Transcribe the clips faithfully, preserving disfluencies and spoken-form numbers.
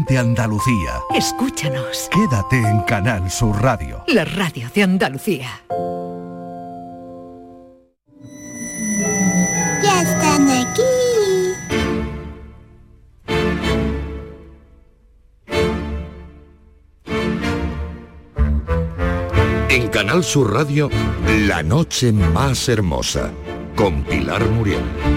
Siente Andalucía. Escúchanos. Quédate en Canal Sur Radio. La radio de Andalucía. Ya están aquí. En Canal Sur Radio, La noche más hermosa, con Pilar Muriel.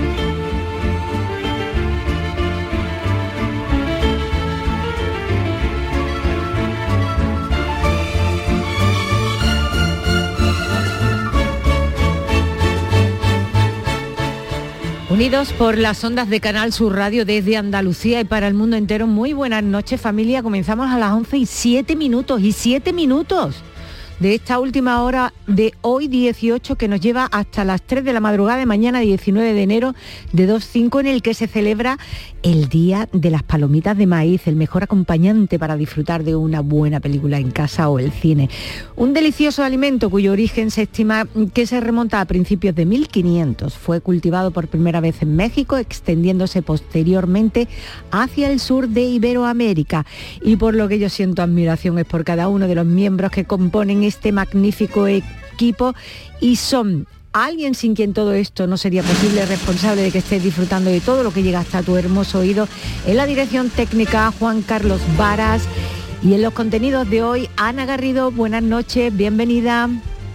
Unidos por las ondas de Canal Sur Radio desde Andalucía y para el mundo entero, muy buenas noches familia. Comenzamos a las once y siete minutos, y siete minutos de esta última hora de hoy dieciocho, que nos lleva hasta las tres de la madrugada de mañana diecinueve de enero de dos cinco, en el que se celebra el Día de las Palomitas de Maíz, el mejor acompañante para disfrutar de una buena película en casa o el cine. Un delicioso alimento cuyo origen se estima que se remonta a principios de mil quinientos. Fue cultivado por primera vez en México, extendiéndose posteriormente hacia el sur de Iberoamérica. Y por lo que yo siento admiración es por cada uno de los miembros que componen este magnífico equipo, y son alguien sin quien todo esto no sería posible, responsable de que estés disfrutando de todo lo que llega hasta tu hermoso oído. En la dirección técnica, Juan Carlos Varas, y en los contenidos de hoy, Ana Garrido. Buenas noches, bienvenida.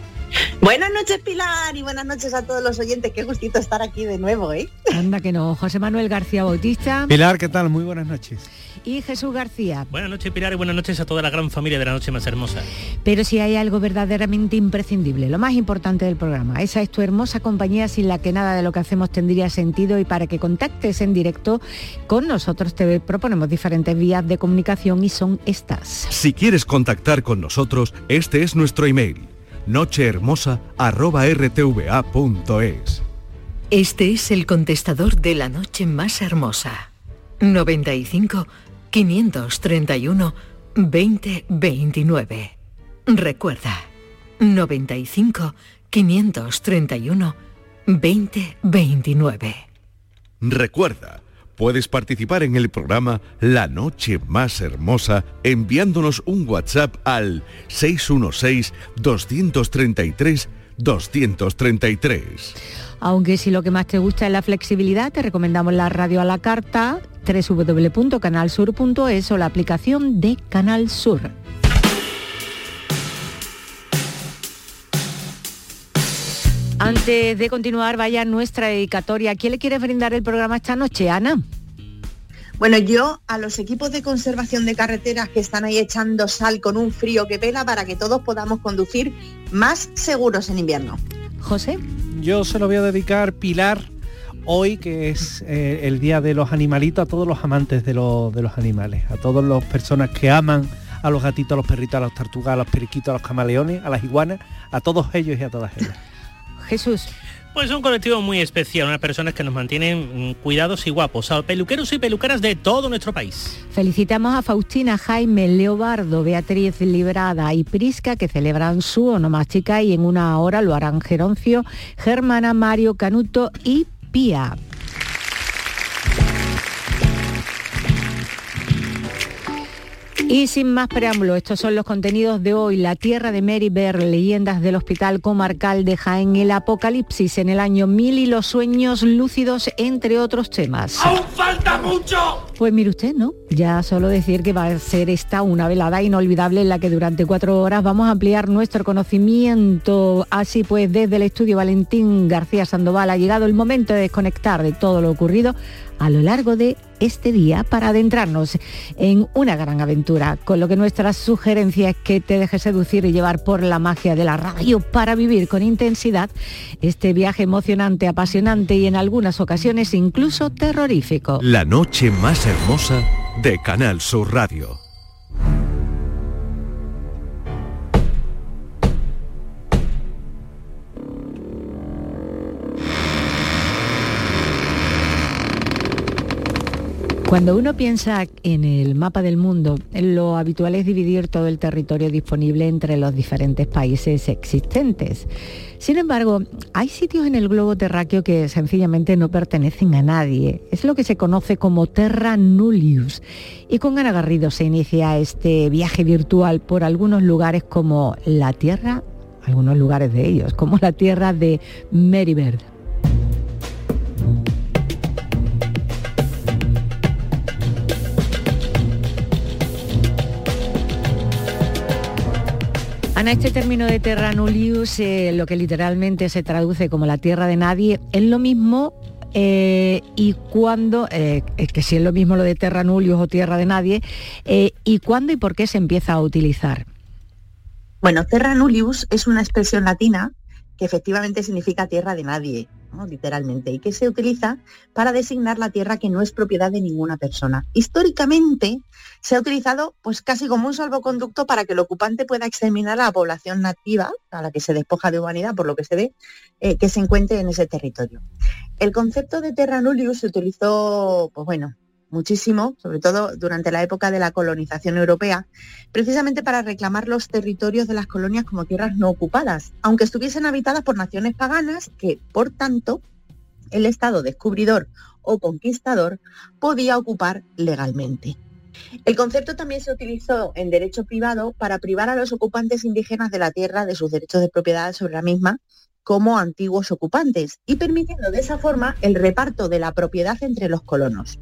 Buenas noches, Pilar, y buenas noches a todos los oyentes. Qué gustito estar aquí de nuevo, ¿eh? Anda que no. José Manuel García Bautista. Pilar, ¿qué tal? Muy buenas noches. Y Jesús García. Buenas noches, Pilar, y buenas noches a toda la gran familia de La Noche Más Hermosa. Pero si hay algo verdaderamente imprescindible, lo más importante del programa, esa es tu hermosa compañía, sin la que nada de lo que hacemos tendría sentido, y para que contactes en directo con nosotros te proponemos diferentes vías de comunicación, y son estas. Si quieres contactar con nosotros, este es nuestro email: nochehermosa arroba r t v a punto es. Este es el contestador de La Noche Más Hermosa. noventa y cinco, quinientos treinta y uno, veinte veintinueve. Recuerda, noventa y cinco, quinientos treinta y uno, veinte veintinueve. Recuerda, puedes participar en el programa La Noche Más Hermosa enviándonos un WhatsApp al seis uno seis, dos tres tres, dos tres tres. Aunque si lo que más te gusta es la flexibilidad, te recomendamos la radio a la carta, doble u doble u doble u punto canal sur punto es, o la aplicación de Canal Sur. Antes de continuar, vaya nuestra dedicatoria. ¿A quién le quieres brindar el programa esta noche, Ana? Bueno, yo a los equipos de conservación de carreteras que están ahí echando sal con un frío que pela, para que todos podamos conducir más seguros en invierno. José. Yo se lo voy a dedicar, Pilar, hoy que es eh, el Día de los Animalitos, a todos los amantes de, lo, de los animales, a todas las personas que aman a los gatitos, a los perritos, a las tortugas, a los periquitos, a los camaleones, a las iguanas, a todos ellos y a todas ellas. Jesús. Pues un colectivo muy especial, unas personas que nos mantienen cuidados y guapos, a peluqueros y peluqueras de todo nuestro país. Felicitamos a Faustina, Jaime, Leobardo, Beatriz Librada y Prisca, que celebran su onomástica, y en una hora lo harán Geroncio, Germana, Mario, Canuto y Pía. Y sin más preámbulo, estos son los contenidos de hoy. La tierra de Mary Bear, leyendas del Hospital Comarcal de Jaén, el apocalipsis en el año mil y los sueños lúcidos, entre otros temas. ¡Aún falta mucho! Pues mire usted, ¿no? Ya solo decir que va a ser esta una velada inolvidable en la que durante cuatro horas vamos a ampliar nuestro conocimiento. Así pues, desde el estudio Valentín García Sandoval ha llegado el momento de desconectar de todo lo ocurrido a lo largo de este día para adentrarnos en una gran aventura, con lo que nuestra sugerencia es que te dejes seducir y llevar por la magia de la radio para vivir con intensidad este viaje emocionante, apasionante y en algunas ocasiones incluso terrorífico. La noche más hermosa de Canal Sur Radio. Cuando uno piensa en el mapa del mundo, lo habitual es dividir todo el territorio disponible entre los diferentes países existentes. Sin embargo, hay sitios en el globo terráqueo que sencillamente no pertenecen a nadie. Es lo que se conoce como Terra Nullius. Y con Ana Garrido se inicia este viaje virtual por algunos lugares como la Tierra, algunos lugares de ellos, como la Tierra de Meribert. Ana, este término de Terra Nullius, eh, lo que literalmente se traduce como la tierra de nadie, ¿es lo mismo eh, y cuándo, eh, es que si es lo mismo lo de Terra Nullius o tierra de nadie, eh, y cuándo y por qué se empieza a utilizar? Bueno, Terra Nullius es una expresión latina que efectivamente significa tierra de nadie, ¿no? Literalmente, y que se utiliza para designar la tierra que no es propiedad de ninguna persona. Históricamente se ha utilizado pues casi como un salvoconducto para que el ocupante pueda exterminar a la población nativa, a la que se despoja de humanidad, por lo que se ve, eh, que se encuentre en ese territorio. El concepto de Terra Nullius se utilizó, pues bueno, muchísimo, sobre todo durante la época de la colonización europea, precisamente para reclamar los territorios de las colonias como tierras no ocupadas, aunque estuviesen habitadas por naciones paganas que, por tanto, el Estado descubridor o conquistador podía ocupar legalmente. El concepto también se utilizó en derecho privado para privar a los ocupantes indígenas de la tierra de sus derechos de propiedad sobre la misma como antiguos ocupantes y permitiendo de esa forma el reparto de la propiedad entre los colonos.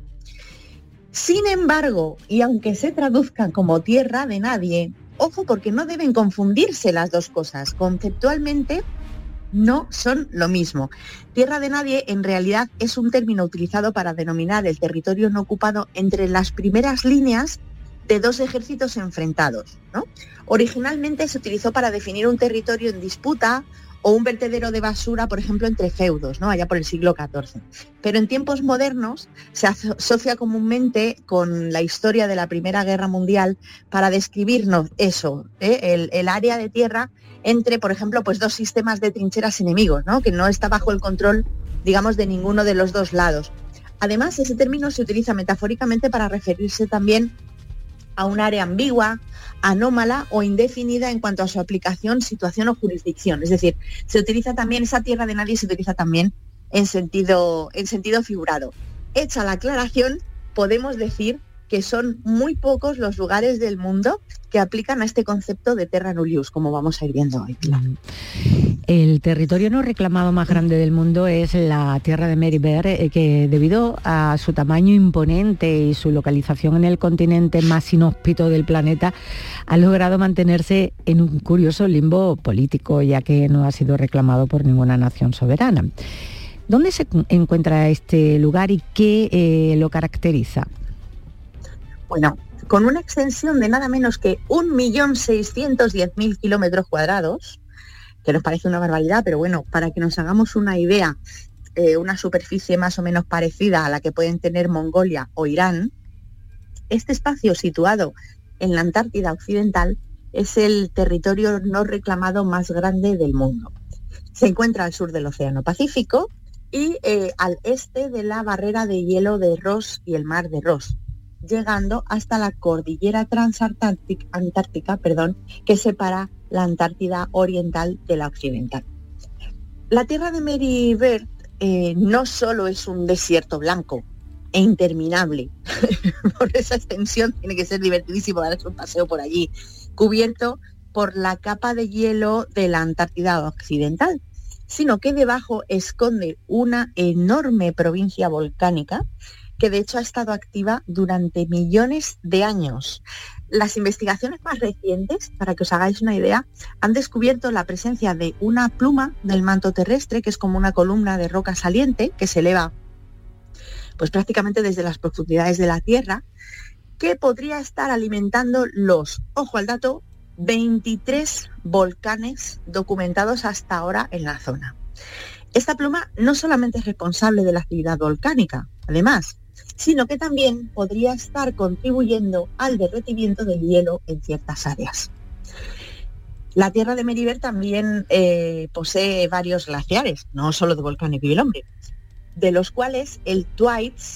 Sin embargo, y aunque se traduzcan como tierra de nadie, ojo porque no deben confundirse las dos cosas. Conceptualmente no son lo mismo. Tierra de nadie en realidad es un término utilizado para denominar el territorio no ocupado entre las primeras líneas de dos ejércitos enfrentados, ¿no? Originalmente se utilizó para definir un territorio en disputa o un vertedero de basura, por ejemplo, entre feudos, ¿no? Allá por el siglo catorce. Pero en tiempos modernos se asocia comúnmente con la historia de la Primera Guerra Mundial para describirnos eso, ¿eh? el, el área de tierra entre, por ejemplo, pues dos sistemas de trincheras enemigos, ¿no? Que no está bajo el control, digamos, de ninguno de los dos lados. Además, ese término se utiliza metafóricamente para referirse también a un área ambigua, anómala o indefinida en cuanto a su aplicación, situación o jurisdicción. Es decir, se utiliza también, esa tierra de nadie se utiliza también en sentido, en sentido figurado. Hecha la aclaración, podemos decir que son muy pocos los lugares del mundo que aplican a este concepto de Terra Nullius, como vamos a ir viendo hoy. Claro. El territorio no reclamado más grande del mundo es la tierra de Meribert, eh, que debido a su tamaño imponente y su localización en el continente más inhóspito del planeta, ha logrado mantenerse en un curioso limbo político, ya que no ha sido reclamado por ninguna nación soberana. ¿Dónde se encuentra este lugar y qué eh, lo caracteriza? Bueno, con una extensión de nada menos que un millón seiscientos diez mil kilómetros cuadrados, que nos parece una barbaridad, pero bueno, para que nos hagamos una idea, eh, una superficie más o menos parecida a la que pueden tener Mongolia o Irán, este espacio situado en la Antártida Occidental es el territorio no reclamado más grande del mundo. Se encuentra al sur del Océano Pacífico y eh, al este de la barrera de hielo de Ross y el mar de Ross, llegando hasta la cordillera transantártica Antártica, perdón, que separa la Antártida Oriental de la Occidental. La tierra de Meribert eh, no solo es un desierto blanco e interminable, por esa extensión tiene que ser divertidísimo darse un paseo por allí, cubierto por la capa de hielo de la Antártida Occidental, sino que debajo esconde una enorme provincia volcánica que de hecho ha estado activa durante millones de años. Las investigaciones más recientes, para que os hagáis una idea, han descubierto la presencia de una pluma del manto terrestre, que es como una columna de roca saliente que se eleva pues prácticamente desde las profundidades de la Tierra, que podría estar alimentando los, ojo al dato, veintitrés volcanes documentados hasta ahora en la zona. Esta pluma no solamente es responsable de la actividad volcánica, además, sino que también podría estar contribuyendo al derretimiento del hielo en ciertas áreas. La tierra de Meribert también eh, posee varios glaciares, no solo de volcanes vive el hombre, de los cuales el Thwaites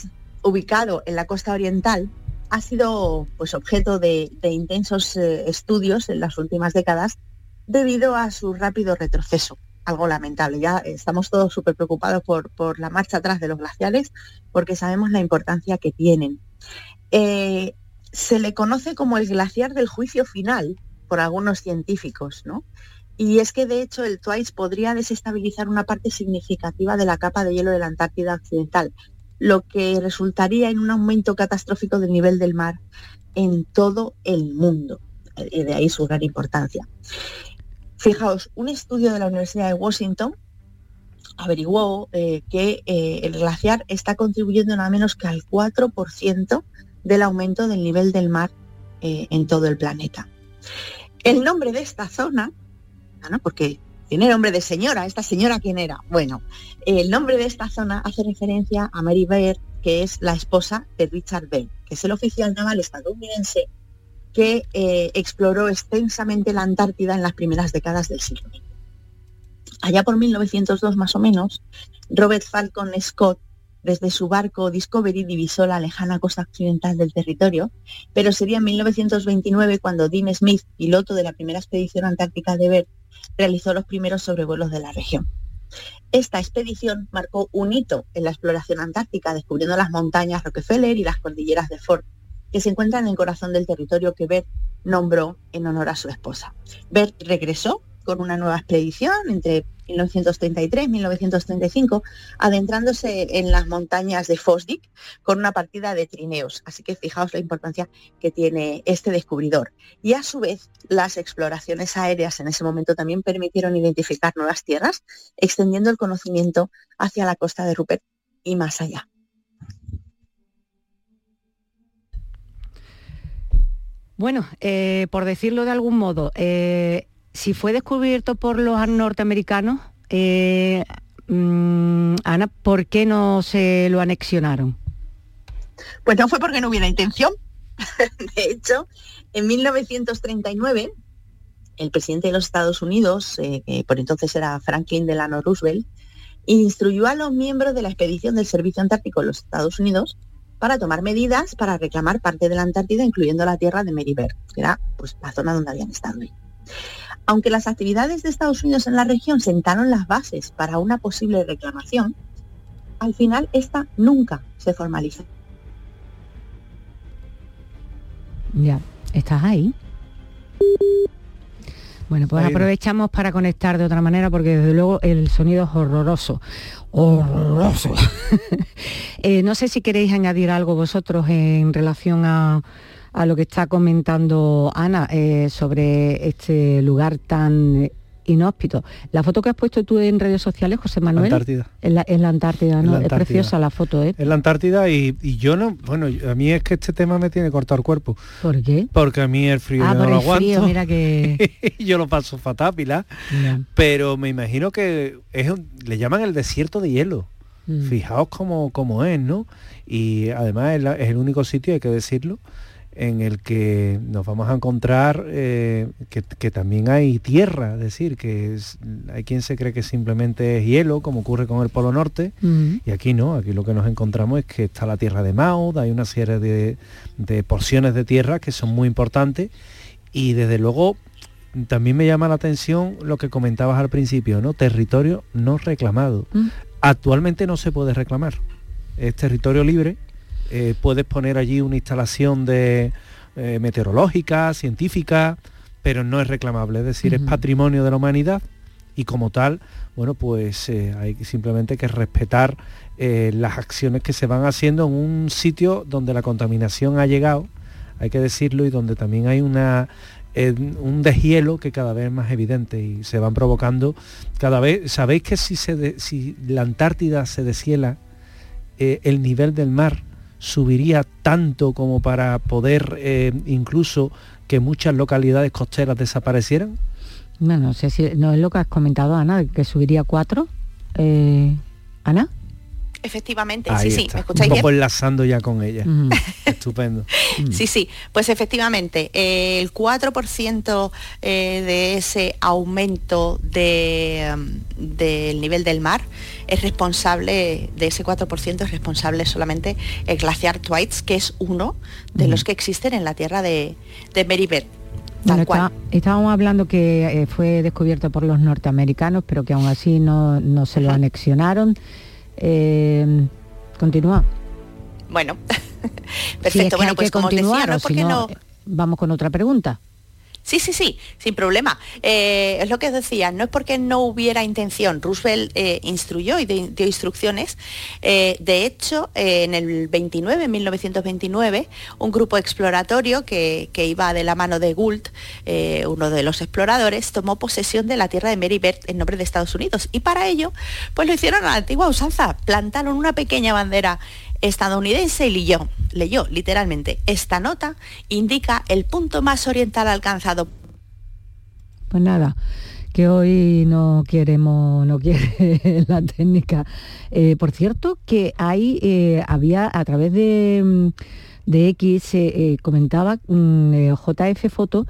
ubicado en la costa oriental, ha sido pues, objeto de, de intensos eh, estudios en las últimas décadas debido a su rápido retroceso, algo lamentable. Ya estamos todos súper preocupados por, por la marcha atrás de los glaciares porque sabemos la importancia que tienen. Eh, se le conoce como el glaciar del juicio final por algunos científicos, ¿no? Y es que, de hecho, el Twice podría desestabilizar una parte significativa de la capa de hielo de la Antártida Occidental, lo que resultaría en un aumento catastrófico del nivel del mar en todo el mundo. Y de ahí su gran importancia. Fijaos, un estudio de la Universidad de Washington averiguó eh, que eh, el glaciar está contribuyendo nada menos que al cuatro por ciento del aumento del nivel del mar eh, en todo el planeta. El nombre de esta zona, ¿no? Porque tiene nombre de señora, ¿esta señora quién era? Bueno, el nombre de esta zona hace referencia a Mary Beard, que es la esposa de Richard Bell, que es el oficial naval estadounidense que eh, exploró extensamente la Antártida en las primeras décadas del siglo veinte. Allá por mil novecientos dos más o menos, Robert Falcon Scott, desde su barco Discovery, divisó la lejana costa occidental del territorio, pero sería en mil novecientos veintinueve cuando Dean Smith, piloto de la primera expedición antártica de Bell, realizó los primeros sobrevuelos de la región. Esta expedición marcó un hito en la exploración antártica, descubriendo las montañas Rockefeller y las cordilleras de Ford, que se encuentran en el corazón del territorio que Bell nombró en honor a su esposa. Bell regresó con una nueva expedición entre mil novecientos treinta y tres y mil novecientos treinta y cinco, adentrándose en las montañas de Fosdick con una partida de trineos. Así que fijaos la importancia que tiene este descubridor. Y a su vez, las exploraciones aéreas en ese momento también permitieron identificar nuevas tierras, extendiendo el conocimiento hacia la costa de Rupert y más allá. Bueno, eh, por decirlo de algún modo, eh, si fue descubierto por los norteamericanos, eh, mmm, Ana, ¿por qué no se lo anexionaron? Pues no fue porque no hubiera intención. De hecho, en mil novecientos treinta y nueve, el presidente de los Estados Unidos, eh, que por entonces era Franklin Delano Roosevelt, instruyó a los miembros de la expedición del Servicio Antártico de los Estados Unidos para tomar medidas para reclamar parte de la Antártida, incluyendo la tierra de Mary Beard, que era pues, la zona donde habían estado ahí. Aunque las actividades de Estados Unidos en la región sentaron las bases para una posible reclamación, al final esta nunca se formalizó. Ya, ¿estás ahí? Bueno, pues aprovechamos para conectar de otra manera porque desde luego el sonido es horroroso. Horroroso. eh, no sé si queréis añadir algo vosotros en relación a, a lo que está comentando Ana eh, sobre este lugar tan inhóspito. La foto que has puesto tú en redes sociales, José Manuel. Antártida. En la, en la Antártida, ¿no? La Antártida. Es preciosa la foto, ¿eh? En la Antártida y, y yo no, bueno, a mí es que este tema me tiene cortado el cuerpo. ¿Por qué? Porque a mí el frío ah, yo no por lo el aguanto. Frío, mira que... yo lo paso fatal, Pilar. Yeah. Pero me imagino que es un, le llaman el desierto de hielo. Mm. Fijaos cómo, cómo es, ¿no? Y además es, la, es el único sitio, hay que decirlo, en el que nos vamos a encontrar eh, que, que también hay tierra, es decir, que es, hay quien se cree que simplemente es hielo, como ocurre con el Polo Norte, uh-huh. y aquí no, aquí lo que nos encontramos es que está la tierra de Maud, hay una serie de, de porciones de tierra que son muy importantes, y desde luego también me llama la atención lo que comentabas al principio, ¿no? Territorio no reclamado. Uh-huh. Actualmente no se puede reclamar, es territorio libre. Eh, puedes poner allí una instalación de eh, meteorológica, científica, pero no es reclamable, es decir, uh-huh. es patrimonio de la humanidad y como tal, bueno, pues eh, hay simplemente que respetar eh, las acciones que se van haciendo en un sitio donde la contaminación ha llegado, hay que decirlo, y donde también hay una eh, un deshielo que cada vez es más evidente y se van provocando cada vez. ¿Sabéis que si, se de, si la Antártida se deshiela, eh, el nivel del mar subiría tanto como para poder eh, incluso que muchas localidades costeras desaparecieran? No, no sé si no es lo que has comentado, Ana, que subiría cuatro. Eh, ¿Ana? Efectivamente, Ahí sí, está. sí, ¿me escucháis Un poco bien? enlazando ya con ella. Mm. Estupendo. Sí, sí, pues efectivamente, eh, el cuatro por ciento eh, de ese aumento de, um, del nivel del mar es responsable, de ese cuatro por ciento es responsable solamente el glaciar Thwaites, que es uno de Mm. los que existen en la tierra de, de Mary Beth. Bueno, Tal cual. está- estábamos hablando que eh, fue descubierto por los norteamericanos, pero que aún así no, no se lo Ajá. anexionaron. Eh, continúa. Bueno, Si perfecto. es que Bueno, hay pues que como os decía, continuar, no o es si porque no, no... eh, vamos con otra pregunta. Sí, sí, sí, sin problema. Eh, es lo que decía, no es porque no hubiera intención. Roosevelt eh, instruyó y de- dio instrucciones. Eh, de hecho, eh, en el veintinueve, en mil novecientos veintinueve, un grupo exploratorio que, que iba de la mano de Gould, eh, uno de los exploradores, tomó posesión de la tierra de Mary Beth en nombre de Estados Unidos. Y para ello, pues lo hicieron a la antigua usanza. Plantaron una pequeña bandera estadounidense y leyó, leyó literalmente, esta nota indica el punto más oriental alcanzado. Pues nada, que hoy no queremos, no quiere la técnica. Eh, por cierto, que ahí eh, había a través de, mm, de X, eh, eh, comentaba mm, eh, J F Foto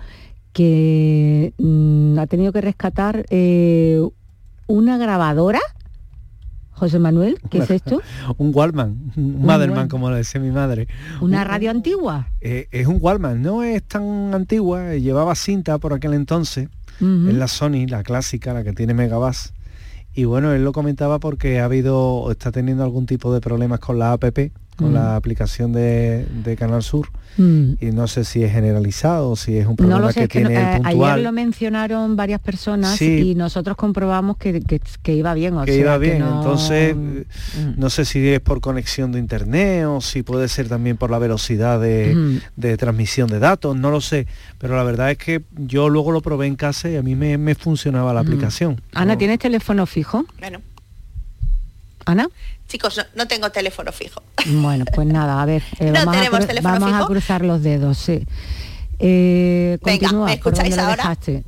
que mm, ha tenido que rescatar eh, una grabadora. José Manuel, ¿qué es esto? Un Walkman, un Un Motherman, Walkman. como lo decía mi madre. ¿Una Un- radio antigua? Eh, es un Walkman, no es tan antigua, eh, llevaba cinta por aquel entonces, Ujú. es la Sony, la clásica, la que tiene megabytes. Y bueno, él lo comentaba porque ha habido, o está teniendo algún tipo de problemas con la app, con Mm. la aplicación de, de Canal Sur, Mm. y no sé si es generalizado o si es un No problema lo sé, que es que no- tiene eh, el ayer puntual. lo mencionaron varias personas Sí. y nosotros comprobamos que, que- que iba bien. O que sea, iba bien, no- entonces eh, Mm. no sé si es por conexión de internet o si puede ser también por la velocidad de, Mm. de transmisión de datos, no lo sé, pero la verdad es que yo luego lo probé en casa y a mí me, me funcionaba la Mm. aplicación. Ana, No- ¿tienes teléfono fijo? Bueno, Ana. chicos, no, no tengo teléfono fijo. Bueno, pues nada, a ver, eh, ¿No vamos, a, tenemos cru- teléfono vamos a fijo? cruzar los dedos, sí. Eh, Venga, continúa, ¿me ¿por escucháis dónde lo ahora? dejaste?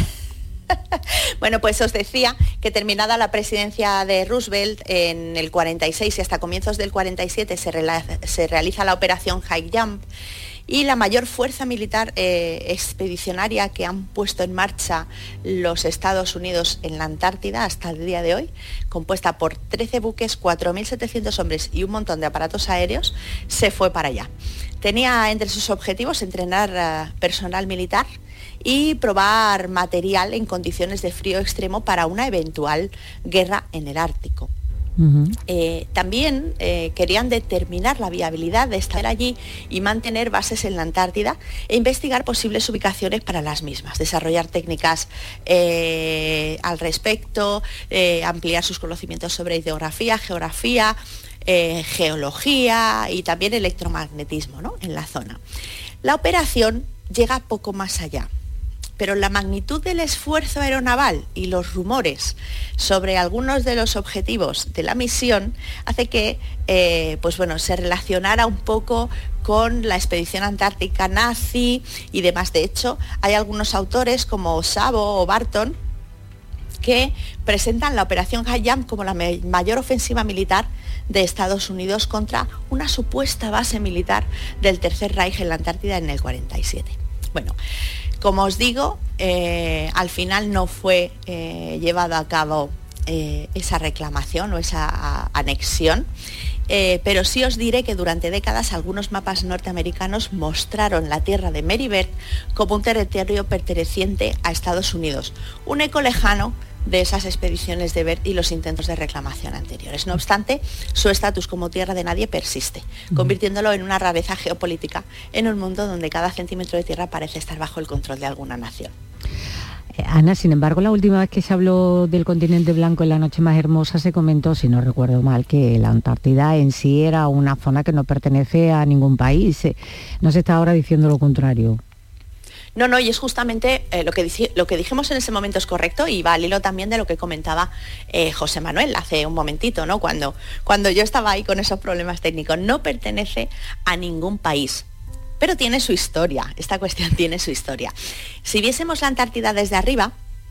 Bueno, pues os decía que terminada la presidencia de Roosevelt en el cuarenta y seis y hasta comienzos del cuarenta y siete se, rela- se realiza la operación High Jump, y la mayor fuerza militar eh, expedicionaria que han puesto en marcha los Estados Unidos en la Antártida hasta el día de hoy, compuesta por trece buques, cuatro mil setecientos hombres y un montón de aparatos aéreos, se fue para allá. Tenía entre sus objetivos entrenar uh, personal militar y probar material en condiciones de frío extremo para una eventual guerra en el Ártico. Ujú. Eh, también eh, querían determinar la viabilidad de estar allí y mantener bases en la Antártida e investigar posibles ubicaciones para las mismas, desarrollar técnicas eh, al respecto, eh, ampliar sus conocimientos sobre hidrografía, geografía, eh, geología y también electromagnetismo, ¿no?, en la zona. La operación llega poco más allá, pero la magnitud del esfuerzo aeronaval y los rumores sobre algunos de los objetivos de la misión hace que eh, pues bueno, se relacionara un poco con la expedición antártica nazi y demás. De hecho, hay algunos autores como Szabo o Barton que presentan la operación High Jump como la me- mayor ofensiva militar de Estados Unidos contra una supuesta base militar del Tercer Reich en la Antártida en el cuarenta y siete. Bueno, como os digo, eh, al final no fue eh, llevado a cabo eh, esa reclamación o esa a, anexión, eh, pero sí os diré que durante décadas algunos mapas norteamericanos mostraron la tierra de Mary Beth como un territorio perteneciente a Estados Unidos, un eco lejano de esas expediciones de Bert y los intentos de reclamación anteriores. No obstante, su estatus como tierra de nadie persiste, convirtiéndolo en una rareza geopolítica en un mundo donde cada centímetro de tierra parece estar bajo el control de alguna nación. Eh, Ana, sin embargo, la última vez que se habló del continente blanco en La noche más hermosa se comentó, si no recuerdo mal, que la Antártida en sí era una zona que no pertenece a ningún país. Eh, No se está ahora diciendo lo contrario. No, no, y es justamente eh, lo, que dici- lo que dijimos en ese momento es correcto y va al hilo también de lo que comentaba eh, José Manuel hace un momentito, ¿no? Cuando, cuando yo estaba ahí con esos problemas técnicos. No pertenece a ningún país, pero tiene su historia, esta cuestión tiene su historia. Si viésemos la Antártida desde arriba,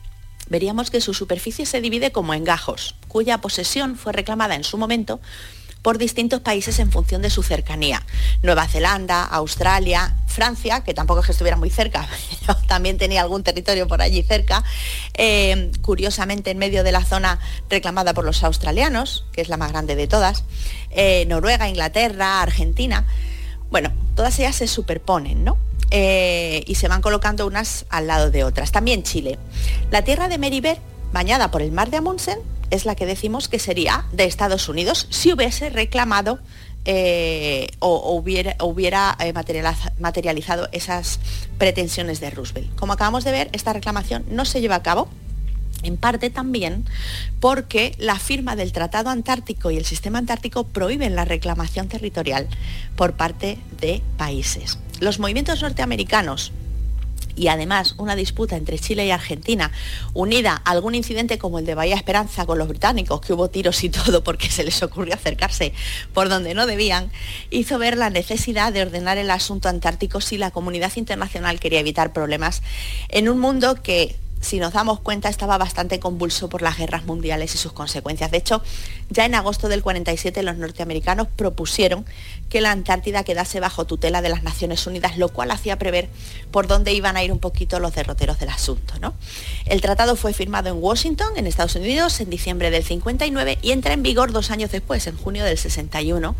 veríamos que su superficie se divide como en gajos, cuya posesión fue reclamada en su momento por distintos países en función de su cercanía. Nueva Zelanda, Australia, Francia, que tampoco es que estuviera muy cerca, pero también tenía algún territorio por allí cerca, eh, curiosamente en medio de la zona reclamada por los australianos, que es la más grande de todas, eh, Noruega, Inglaterra, Argentina. Bueno, todas ellas se superponen, ¿no? Eh, y se van colocando unas al lado de otras. También Chile. La tierra de Meribel, bañada por el mar de Amundsen, es la que decimos que sería de Estados Unidos si hubiese reclamado eh, o, o hubiera, hubiera eh, materializado esas pretensiones de Roosevelt. Como acabamos de ver, esta reclamación no se lleva a cabo, en parte también porque la firma del Tratado Antártico y el Sistema Antártico prohíben la reclamación territorial por parte de países. Los movimientos norteamericanos y además una disputa entre Chile y Argentina, unida a algún incidente como el de Bahía Esperanza con los británicos, que hubo tiros y todo porque se les ocurrió acercarse por donde no debían, hizo ver la necesidad de ordenar el asunto antártico si la comunidad internacional quería evitar problemas en un mundo que, si nos damos cuenta, estaba bastante convulso por las guerras mundiales y sus consecuencias. De hecho, ya en agosto del cuarenta y siete los norteamericanos propusieron que la Antártida quedase bajo tutela de las Naciones Unidas, lo cual hacía prever por dónde iban a ir un poquito los derroteros del asunto, ¿no? El tratado fue firmado en Washington, en Estados Unidos, en diciembre del cincuenta y nueve y entra en vigor dos años después, en junio del sesenta y uno.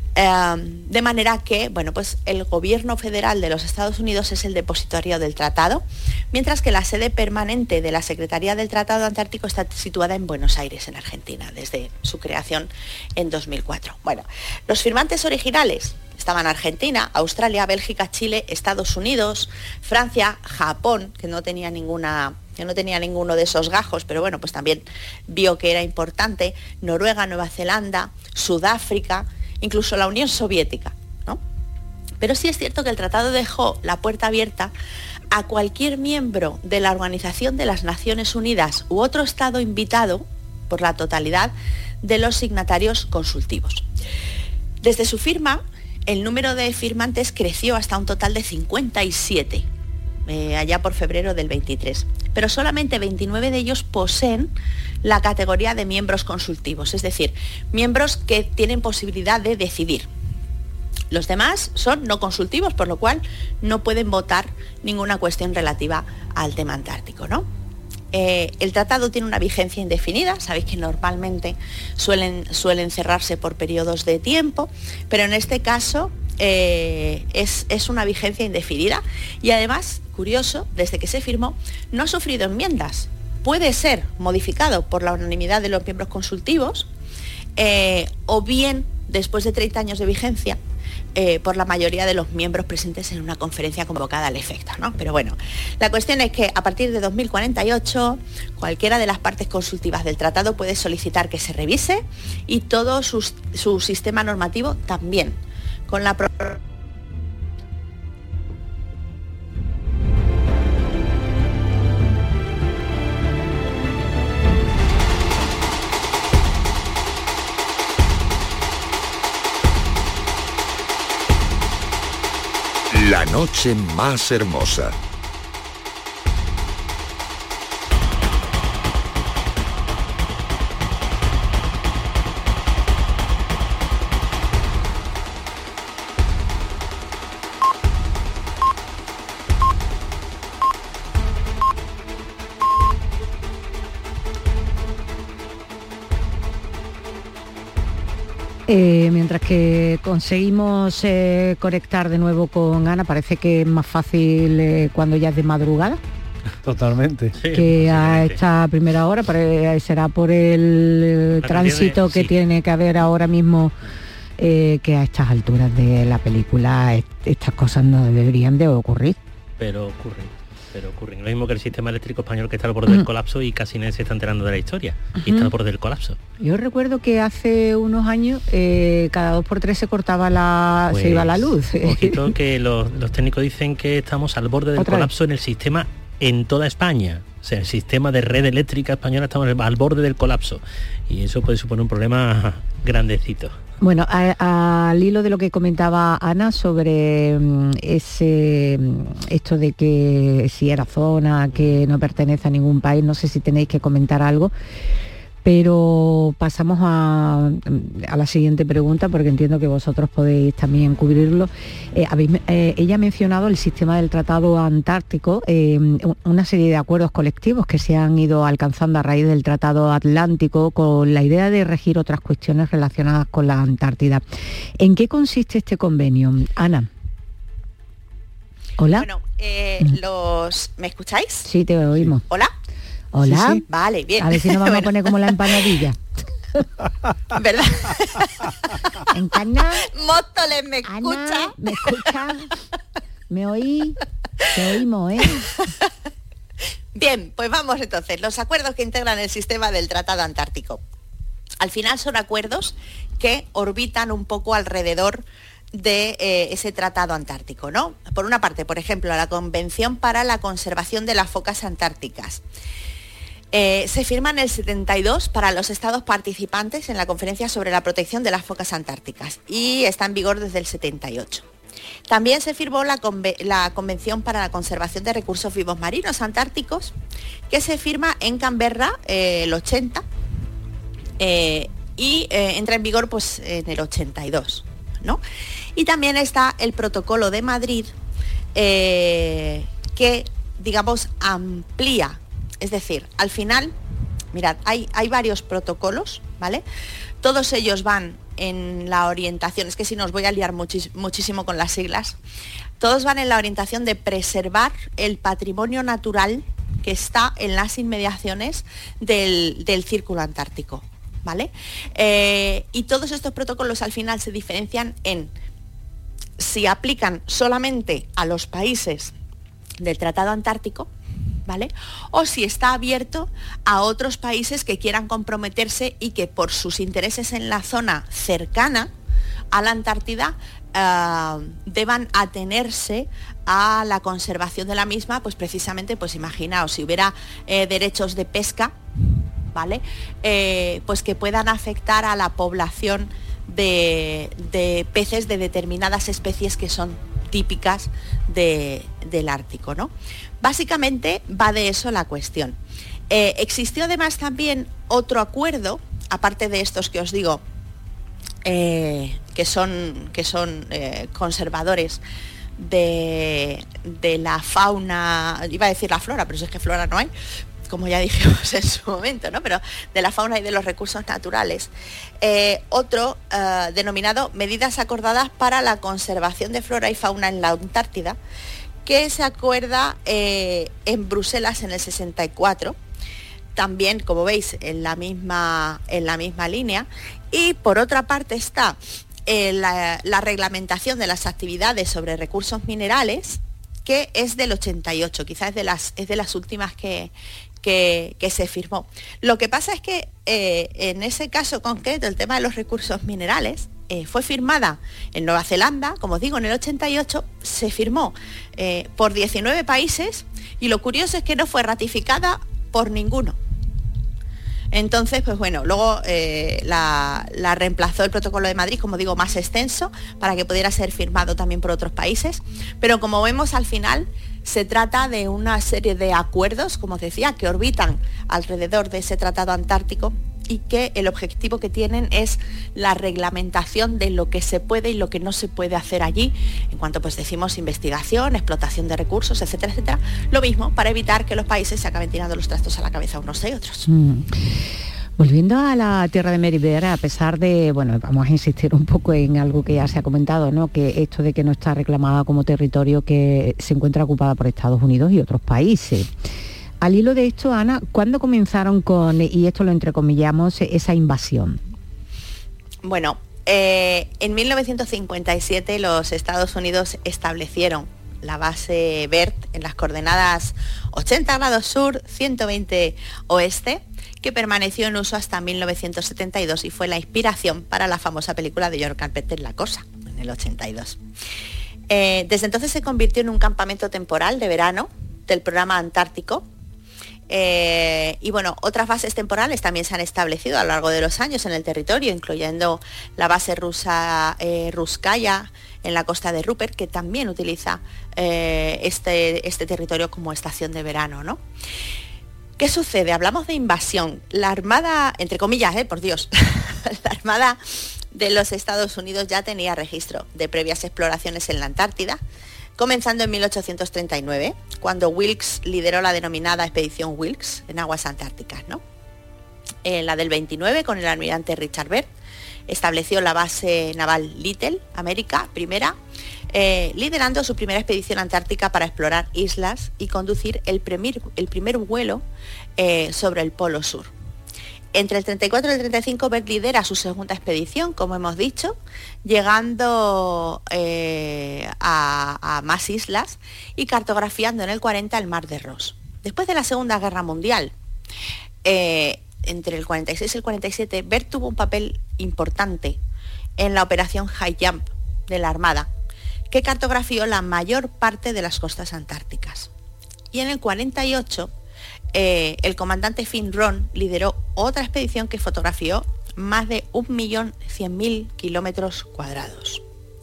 De manera que, bueno, pues el gobierno federal de los Estados Unidos es el depositario del tratado, mientras que la sede permanente de la Secretaría del Tratado Antártico está situada en Buenos Aires, en Argentina, desde su creación en dos mil cuatro. Bueno, los firmantes originales estaban Argentina, Australia, Bélgica, Chile, Estados Unidos, Francia, Japón, que no tenía ninguna... que no tenía ninguno de esos gajos, pero bueno, pues también vio que era importante, Noruega, Nueva Zelanda, Sudáfrica, incluso la Unión Soviética, ¿no? Pero sí es cierto que el tratado dejó la puerta abierta a cualquier miembro de la Organización de las Naciones Unidas u otro Estado invitado por la totalidad de los signatarios consultivos. Desde su firma, el número de firmantes creció hasta un total de cincuenta y siete, eh, allá por febrero del veintitrés, pero solamente veintinueve de ellos poseen la categoría de miembros consultivos, es decir, miembros que tienen posibilidad de decidir. Los demás son no consultivos, por lo cual no pueden votar ninguna cuestión relativa al tema antártico, ¿no? Eh, el tratado tiene una vigencia indefinida, sabéis que normalmente suelen, suelen cerrarse por periodos de tiempo, pero en este caso eh, es, es una vigencia indefinida y además, curioso, desde que se firmó no ha sufrido enmiendas. Puede ser modificado por la unanimidad de los miembros consultivos eh, o bien, después de treinta años de vigencia, eh, por la mayoría de los miembros presentes en una conferencia convocada al efecto, ¿no? Pero bueno, la cuestión es que a partir de dos mil cuarenta y ocho, cualquiera de las partes consultivas del tratado puede solicitar que se revise y todo su, su sistema normativo también, con la pro- La noche más hermosa. Eh, mientras que conseguimos eh, conectar de nuevo con Ana, parece que es más fácil eh, cuando ya es de madrugada. Totalmente. Sí, que a esta primera hora, para, será por el La tránsito de, que sí. tiene que haber ahora mismo, eh, que a estas alturas de la película est- estas cosas no deberían de ocurrir. Pero ocurren. Pero ocurren. Lo mismo que el sistema eléctrico español, que está al borde del colapso y casi nadie se está enterando de la historia. Uh-huh. Y está al borde del colapso. Yo recuerdo que hace unos años eh, cada dos por tres se cortaba la, pues, se iba la luz. Ojito que los, los técnicos dicen que estamos al borde del colapso vez? en el sistema en toda España. O sea, el sistema de red eléctrica española estamos al borde del colapso. Y eso puede suponer un problema grandecito. Bueno, a- al hilo de lo que comentaba Ana sobre mm, ese mm, esto de que si era zona que no pertenece a ningún país, no sé si tenéis que comentar algo, pero pasamos a, a la siguiente pregunta porque entiendo que vosotros podéis también cubrirlo. Eh, habéis, eh, ella ha mencionado el sistema del Tratado Antártico, eh, una serie de acuerdos colectivos que se han ido alcanzando a raíz del Tratado Atlántico con la idea de regir otras cuestiones relacionadas con la Antártida. ¿En qué consiste este convenio, Ana? Hola. Bueno, eh, los... ¿me escucháis? Sí, te oímos. Hola. Hola. Sí, sí. Vale, bien. A ver si nos vamos Bueno. a poner como la empanadilla. ¿Verdad? Encarna. Móstoles, ¿me escucha? Ana, ¿me escucha? ¿Me oí? Te oímos, ¿eh? Bien, pues vamos entonces. Los acuerdos que integran el sistema del Tratado Antártico. Al final son acuerdos que orbitan un poco alrededor de eh, ese tratado antártico, ¿no? Por una parte, por ejemplo, la Convención para la Conservación de las Focas Antárticas. Eh, se firma en el setenta y dos para los estados participantes en la Conferencia sobre la Protección de las Focas Antárticas y está en vigor desde el setenta y ocho. También se firmó la, Conve- la Convención para la Conservación de Recursos Vivos Marinos Antárticos, que se firma en Canberra eh, el ochenta eh, y eh, entra en vigor pues, en el ochenta y dos. ¿no? Y también está el Protocolo de Madrid, eh, que, digamos, amplía. Es decir, al final, mirad, hay, hay varios protocolos, ¿vale? Todos ellos van en la orientación, es que si no os voy a liar muchis, muchísimo con las siglas, todos van en la orientación de preservar el patrimonio natural que está en las inmediaciones del, del Círculo Antártico, ¿vale? Eh, y todos estos protocolos al final se diferencian en si aplican solamente a los países del Tratado Antártico, ¿vale? O si está abierto a otros países que quieran comprometerse y que por sus intereses en la zona cercana a la Antártida eh, deban atenerse a la conservación de la misma, pues precisamente, pues imaginaos, si hubiera eh, derechos de pesca, ¿vale? Eh, pues que puedan afectar a la población de, de peces de determinadas especies que son típicas de, del Ártico, ¿no? Básicamente va de eso la cuestión. Eh, existió además también otro acuerdo, aparte de estos que os digo, eh, que son, que son eh, conservadores de, de la fauna, iba a decir la flora, pero si es que flora no hay, como ya dijimos en su momento, ¿no? Pero de la fauna y de los recursos naturales. Eh, otro eh, denominado Medidas Acordadas para la Conservación de Flora y Fauna en la Antártida, que se acuerda eh, en Bruselas en el sesenta y cuatro, también, como veis, en la misma, en la misma línea. Y por otra parte está eh, la, la reglamentación de las actividades sobre recursos minerales, que es del ochenta y ocho, quizás es de las, es de las últimas que, que, que se firmó. Lo que pasa es que eh, en ese caso concreto, el tema de los recursos minerales, Eh, fue firmada en Nueva Zelanda, como os digo, en el ochenta y ocho, se firmó eh, por diecinueve países y lo curioso es que no fue ratificada por ninguno. Entonces, pues bueno, luego eh, la, la reemplazó el Protocolo de Madrid, como digo, más extenso, para que pudiera ser firmado también por otros países. Pero como vemos, al final se trata de una serie de acuerdos, como os decía, que orbitan alrededor de ese Tratado Antártico y que el objetivo que tienen es la reglamentación de lo que se puede y lo que no se puede hacer allí, en cuanto pues decimos investigación, explotación de recursos, etcétera, etcétera. Lo mismo para evitar que los países se acaben tirando los trastos a la cabeza unos y otros. Mm. Volviendo a la tierra de Meribera, a pesar de, bueno, vamos a insistir un poco en algo que ya se ha comentado, ¿no? Que esto de que no está reclamada como territorio que se encuentra ocupada por Estados Unidos y otros países. Al hilo de esto, Ana, ¿cuándo comenzaron con, y esto lo entrecomillamos, esa invasión? Bueno, eh, en mil novecientos cincuenta y siete los Estados Unidos establecieron la base B E R T en las coordenadas ochenta grados sur, ciento veinte oeste, que permaneció en uso hasta mil novecientos setenta y dos y fue la inspiración para la famosa película de John Carpenter, La Cosa, en el ochenta y dos. Eh, desde entonces se convirtió en un campamento temporal de verano del programa Antártico, Eh, y bueno, otras bases temporales también se han establecido a lo largo de los años en el territorio, incluyendo la base rusa eh, Ruskaya en la costa de Rupert, que también utiliza eh, este, este territorio como estación de verano, ¿no? ¿Qué sucede? Hablamos de invasión. La Armada, entre comillas, eh, por Dios, la Armada de los Estados Unidos ya tenía registro de previas exploraciones en la Antártida, comenzando en mil ochocientos treinta y nueve, cuando Wilkes lideró la denominada Expedición Wilkes en aguas antárticas, ¿no? En la del veintinueve, con el almirante Richard Byrd, estableció la base naval Little, América, primera, eh, liderando su primera expedición antártica para explorar islas y conducir el primer, el primer vuelo eh, sobre el Polo Sur. Entre el treinta y cuatro y el treinta y cinco, Byrd lidera su segunda expedición, como hemos dicho, llegando eh, a, a más islas y cartografiando en el cuarenta el Mar de Ross. Después de la Segunda Guerra Mundial, eh, entre el cuarenta y seis y el cuarenta y siete, Byrd tuvo un papel importante en la operación High Jump de la Armada, que cartografió la mayor parte de las costas antárticas. Y en el cuarenta y ocho, eh, el comandante Finn Ron lideró otra expedición que fotografió más de un millón cien mil kilómetros cuadrados.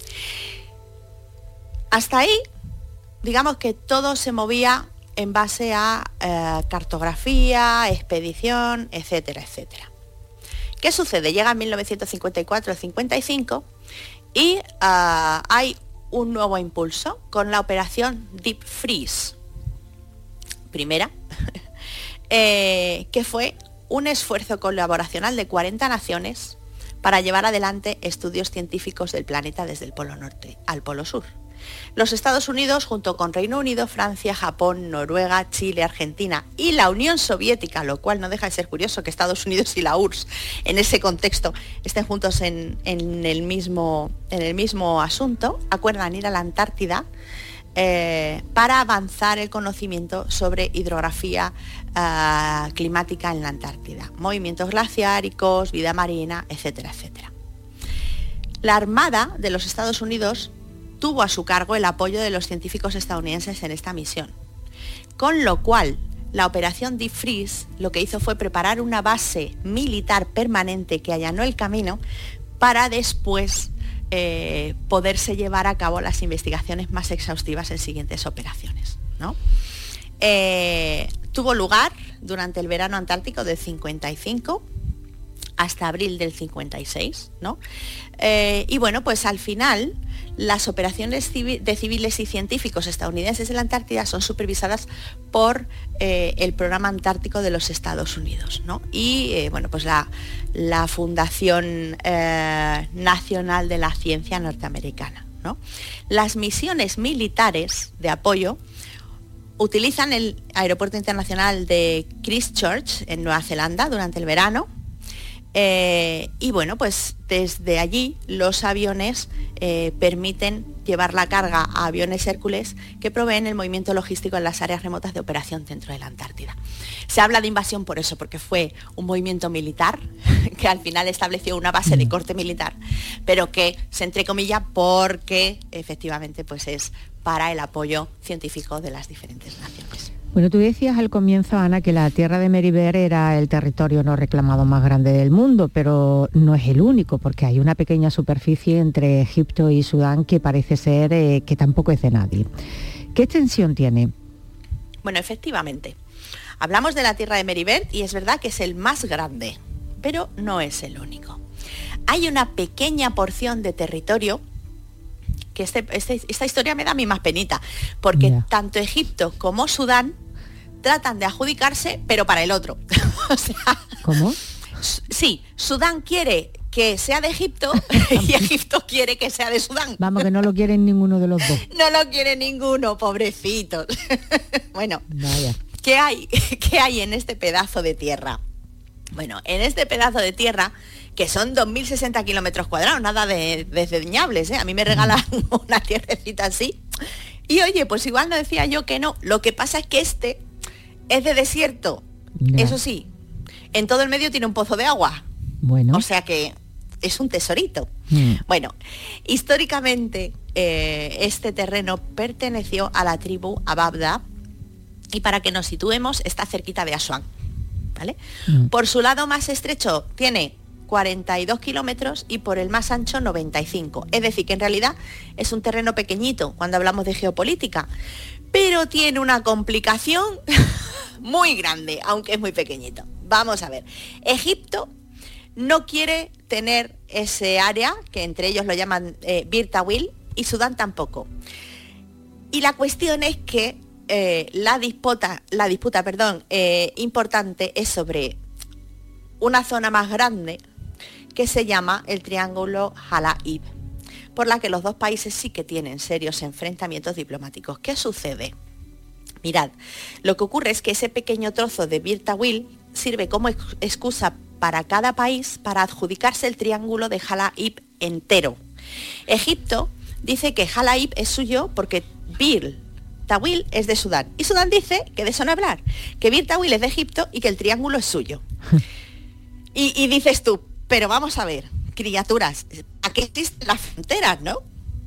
Hasta ahí, digamos que todo se movía en base a eh, cartografía, expedición, etcétera, etcétera. ¿Qué sucede? Llega en mil novecientos cincuenta y cuatro al cincuenta y cinco y uh, hay un nuevo impulso con la operación Deep Freeze, primera, eh, que fue un esfuerzo colaboracional de cuarenta naciones para llevar adelante estudios científicos del planeta desde el Polo Norte al Polo Sur. Los Estados Unidos, junto con Reino Unido, Francia, Japón, Noruega, Chile, Argentina y la Unión Soviética, lo cual no deja de ser curioso que Estados Unidos y la U R S S en ese contexto estén juntos en, en, el, mismo, en el mismo asunto, acuerdan ir a la Antártida eh, para avanzar el conocimiento sobre hidrografía uh, climática en la Antártida, movimientos glaciáricos, vida marina, etcétera, etcétera. La Armada de los Estados Unidos tuvo a su cargo el apoyo de los científicos estadounidenses en esta misión, con lo cual la operación Deep Freeze lo que hizo fue preparar una base militar permanente que allanó el camino para después eh, poderse llevar a cabo las investigaciones más exhaustivas en siguientes operaciones, ¿no? Eh, tuvo lugar durante el verano antártico del cincuenta y cinco hasta abril del cincuenta y seis, ¿no? Eh, y bueno, pues al final las operaciones de civiles y científicos estadounidenses en la Antártida son supervisadas por eh, el Programa Antártico de los Estados Unidos, ¿no? Y eh, bueno, pues la, la Fundación eh, Nacional de la Ciencia Norteamericana, ¿no? Las misiones militares de apoyo utilizan el Aeropuerto Internacional de Christchurch en Nueva Zelanda durante el verano. Eh, y bueno, pues desde allí los aviones eh, permiten llevar la carga a aviones Hércules que proveen el movimiento logístico en las áreas remotas de operación dentro de la Antártida. Se habla de invasión por eso, porque fue un movimiento militar que al final estableció una base de corte militar, pero que se entrecomilla porque efectivamente pues es para el apoyo científico de las diferentes naciones. Bueno, tú decías al comienzo, Ana, que la tierra de Mary Byrd era el territorio no reclamado más grande del mundo, pero no es el único, porque hay una pequeña superficie entre Egipto y Sudán que parece ser eh, que tampoco es de nadie. ¿Qué extensión tiene? Bueno, efectivamente, hablamos de la tierra de Mary Byrd y es verdad que es el más grande, pero no es el único. Hay una pequeña porción de territorio que este, este, esta historia me da a mí más penita, porque yeah. tanto Egipto como Sudán tratan de adjudicarse, pero para el otro. O sea, ¿cómo? Sí, Sudán quiere que sea de Egipto y Egipto quiere que sea de Sudán. Vamos, que no lo quieren ninguno de los dos. No lo quiere ninguno, pobrecitos. Bueno, vaya. ¿Qué hay, ¿qué hay en este pedazo de tierra? Bueno, en este pedazo de tierra, que son dos mil sesenta kilómetros cuadrados, nada de desdeñables, ¿eh? A mí me regalan una tierrecita así. Y oye, pues igual no decía yo que no. Lo que pasa es que este es de desierto. No. Eso sí, en todo el medio tiene un pozo de agua. Bueno. O sea que es un tesorito. Mm. Bueno, históricamente eh, este terreno perteneció a la tribu Ababda, Y para que nos situemos, está cerquita de Asuán, ¿vale? Mm. Por su lado más estrecho tiene cuarenta y dos kilómetros y por el más ancho noventa y cinco. Es decir, que en realidad es un terreno pequeñito cuando hablamos de geopolítica, pero tiene una complicación muy grande, aunque es muy pequeñito. Vamos a ver. Egipto no quiere tener ese área, que entre ellos lo llaman eh, Bir Tawil, y Sudán tampoco. Y la cuestión es que eh, la disputa, la disputa perdón, eh, importante es sobre una zona más grande que se llama el Triángulo Halaib, por la que los dos países sí que tienen serios enfrentamientos diplomáticos. ¿Qué sucede? Mirad, lo que ocurre es que ese pequeño trozo de Bir Tawil sirve como ex- excusa para cada país para adjudicarse el Triángulo de Halaib entero. Egipto dice que Halaib es suyo porque Bir Tawil es de Sudán. Y Sudán dice, que de eso no hablar, que Bir Tawil es de Egipto y que el triángulo es suyo. y, y dices tú, pero vamos a ver, criaturas, ¿a qué existen las fronteras, no?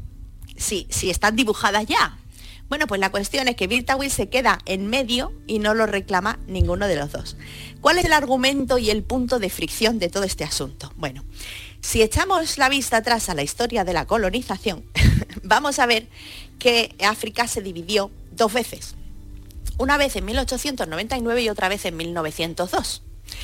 Sí, sí están dibujadas ya. Bueno, pues la cuestión es que Bir Tawil se queda en medio y no lo reclama ninguno de los dos. ¿Cuál es el argumento y el punto de fricción de todo este asunto? Bueno, si echamos la vista atrás a la historia de la colonización, vamos a ver que África se dividió dos veces. Una vez en mil ochocientos noventa y nueve y otra vez en mil novecientos dos.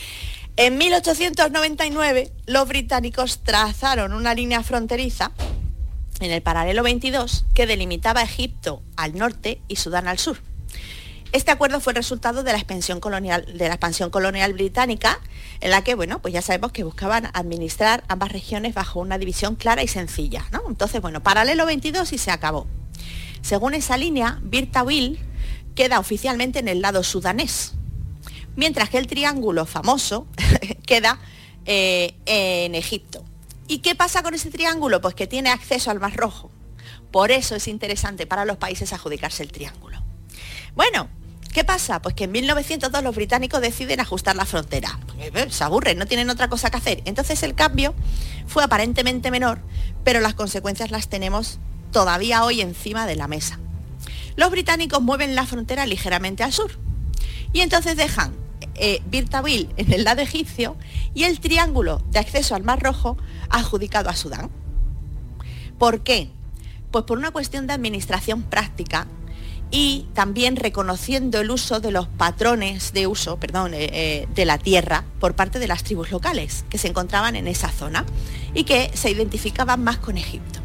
En mil ochocientos noventa y nueve los británicos trazaron una línea fronteriza en el paralelo veintidós que delimitaba Egipto al norte y Sudán al sur. Este acuerdo fue el resultado de la expansión colonial, de la expansión colonial británica, en la que, bueno, pues ya sabemos que buscaban administrar ambas regiones bajo una división clara y sencilla, ¿no? Entonces, bueno, paralelo veintidós y se acabó. Según esa línea, Bir Tawil queda oficialmente en el lado sudanés, mientras que el triángulo famoso queda eh, en Egipto. ¿Y qué pasa con ese triángulo? Pues que tiene acceso al Mar Rojo. Por eso es interesante para los países adjudicarse el triángulo. Bueno, ¿qué pasa? Pues que en mil novecientos dos los británicos deciden ajustar la frontera. Se aburren, no tienen otra cosa que hacer. Entonces el cambio fue aparentemente menor, pero las consecuencias las tenemos todavía hoy encima de la mesa. Los británicos mueven la frontera ligeramente al sur y entonces dejan eh, Bir Tawil en el lado egipcio y el triángulo de acceso al Mar Rojo adjudicado a Sudán. ¿Por qué? Pues por una cuestión de administración práctica y también reconociendo el uso de los patrones de uso, perdón, eh, eh, de la tierra por parte de las tribus locales que se encontraban en esa zona y que se identificaban más con Egipto.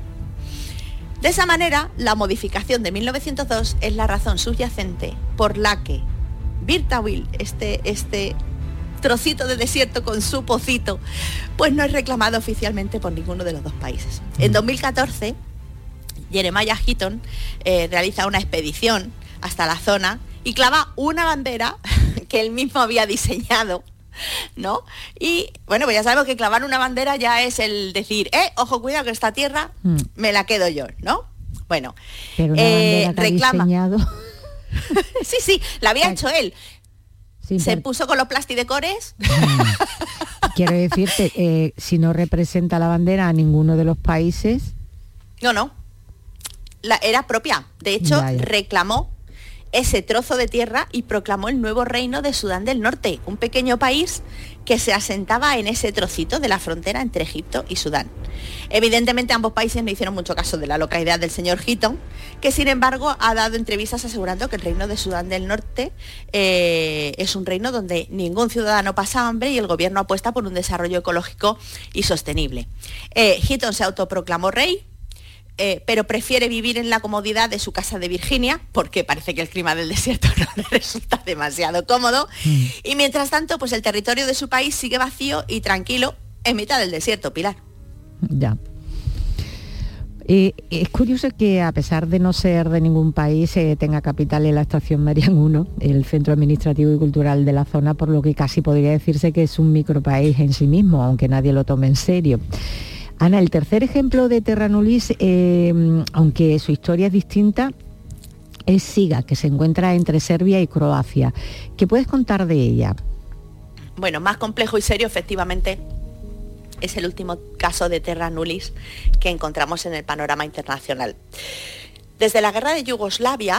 De esa manera, la modificación de mil novecientos dos es la razón subyacente por la que Bir Tawil, este, este trocito de desierto con su pocito, pues no es reclamado oficialmente por ninguno de los dos países. En dos mil catorce, Jeremiah Heaton eh, realiza una expedición hasta la zona y clava una bandera que él mismo había diseñado, ¿no? Y bueno, pues ya sabemos que clavar una bandera ya es el decir, eh, ojo, cuidado que esta tierra mm. me la quedo yo, ¿no? Bueno, pero una eh, bandera que reclama. Ha diseñado. sí, sí, la había hecho él. Sí, se pero... puso con los plastidecores. Quiero decirte, eh, si no representa la bandera a ninguno de los países. No, no. La, era propia. De hecho, ya, ya. reclamó ese trozo de tierra y proclamó el nuevo reino de Sudán del Norte, un pequeño país que se asentaba en ese trocito de la frontera entre Egipto y Sudán. Evidentemente ambos países no hicieron mucho caso de la loca idea del señor Heaton, que sin embargo ha dado entrevistas asegurando que el reino de Sudán del Norte eh, es un reino donde ningún ciudadano pasa hambre y el gobierno apuesta por un desarrollo ecológico y sostenible. Eh, Heaton se autoproclamó rey, Eh, pero prefiere vivir en la comodidad de su casa de Virginia, porque parece que el clima del desierto no le resulta demasiado cómodo, mm. y mientras tanto, pues el territorio de su país sigue vacío y tranquilo en mitad del desierto, Pilar. Ya. Eh, es curioso que a pesar de no ser de ningún país, eh, tenga capital en la estación Marián uno, el centro administrativo y cultural de la zona, por lo que casi podría decirse que es un micropaís en sí mismo, aunque nadie lo tome en serio. Ana, el tercer ejemplo de Terra Nullius, eh, aunque su historia es distinta, es Siga, que se encuentra entre Serbia y Croacia. ¿Qué puedes contar de ella? Bueno, más complejo y serio, efectivamente, es el último caso de Terra Nullius que encontramos en el panorama internacional. Desde la guerra de Yugoslavia,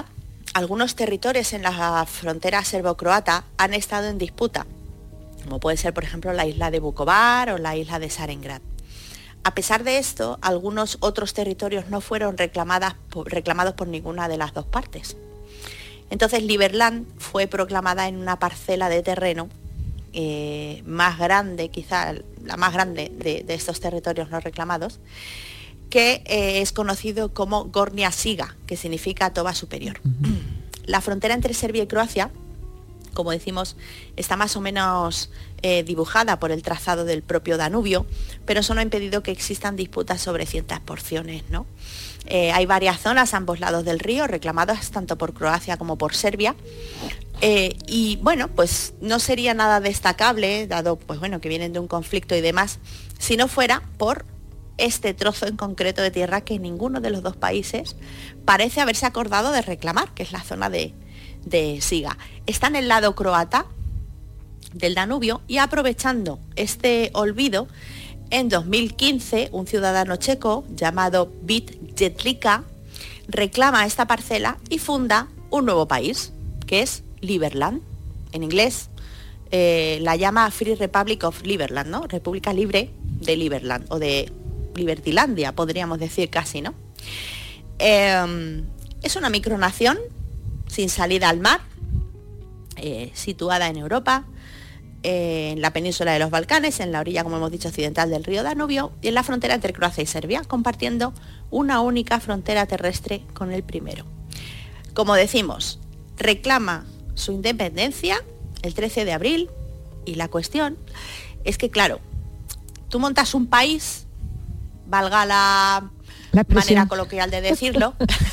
algunos territorios en la frontera serbo-croata han estado en disputa, como puede ser, por ejemplo, la isla de Vukovar o la isla de Sarengrad. A pesar de esto, algunos otros territorios no fueron reclamadas, reclamados por ninguna de las dos partes. Entonces, Liberland fue proclamada en una parcela de terreno eh, más grande, quizá la más grande de, de estos territorios no reclamados, que eh, es conocido como Gornja Siga, que significa toba superior. Uh-huh. La frontera entre Serbia y Croacia, como decimos, está más o menos eh, dibujada por el trazado del propio Danubio, pero eso no ha impedido que existan disputas sobre ciertas porciones, ¿no? Eh, hay varias zonas a ambos lados del río reclamadas tanto por Croacia como por Serbia. Eh, y bueno, pues no sería nada destacable, dado pues bueno, que vienen de un conflicto y demás, si no fuera por este trozo en concreto de tierra que ninguno de los dos países parece haberse acordado de reclamar, que es la zona de, de Siga. Está en el lado croata del Danubio y aprovechando este olvido, en dos mil quince un ciudadano checo llamado Vít Jedlička reclama esta parcela y funda un nuevo país, que es Liberland. En inglés eh, la llama Free Republic of Liberland, ¿no? República Libre de Liberland, o de Libertilandia, podríamos decir casi, ¿no? Eh, es una micronación sin salida al mar, eh, situada en Europa, eh, en la península de los Balcanes, en la orilla, como hemos dicho, occidental del río Danubio, y en la frontera entre Croacia y Serbia, compartiendo una única frontera terrestre con el primero. Como decimos, reclama su independencia el trece de abril, y la cuestión es que, claro, tú montas un país, valga la, la manera coloquial de decirlo,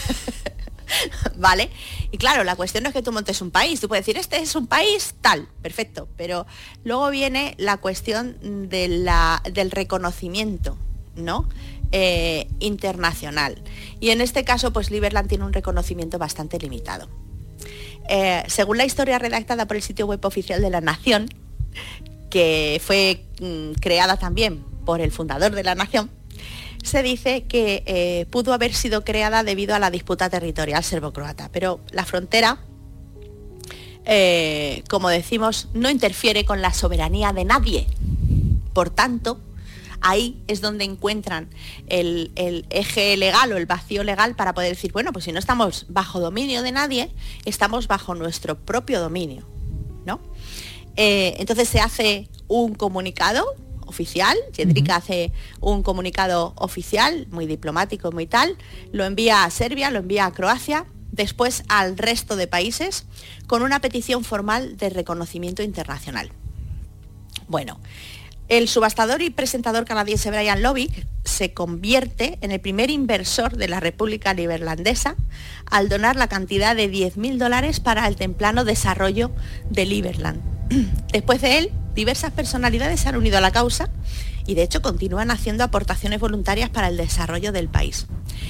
¿vale? Y claro, la cuestión no es que tú montes un país, tú puedes decir, este es un país tal, perfecto, pero luego viene la cuestión de la, del reconocimiento, ¿no? Eh, internacional. Y en este caso, pues Liberland tiene un reconocimiento bastante limitado. Eh, según la historia redactada por el sitio web oficial de la Nación, que fue mm, creada también por el fundador de la Nación, se dice que eh, pudo haber sido creada debido a la disputa territorial serbo-croata, pero la frontera, eh, como decimos, no interfiere con la soberanía de nadie. Por tanto, ahí es donde encuentran el, el eje legal o el vacío legal para poder decir, bueno, pues si no estamos bajo dominio de nadie, estamos bajo nuestro propio dominio, ¿no? Eh, entonces se hace un comunicado oficial, Jedlička uh-huh. hace un comunicado oficial, muy diplomático, muy tal, lo envía a Serbia, lo envía a Croacia, después al resto de países, con una petición formal de reconocimiento internacional. Bueno, el subastador y presentador canadiense Brian Lovick se convierte en el primer inversor de la República Liberlandesa al donar la cantidad de diez mil dólares para el temprano desarrollo de Liberland. Después de él, diversas personalidades se han unido a la causa y de hecho continúan haciendo aportaciones voluntarias para el desarrollo del país.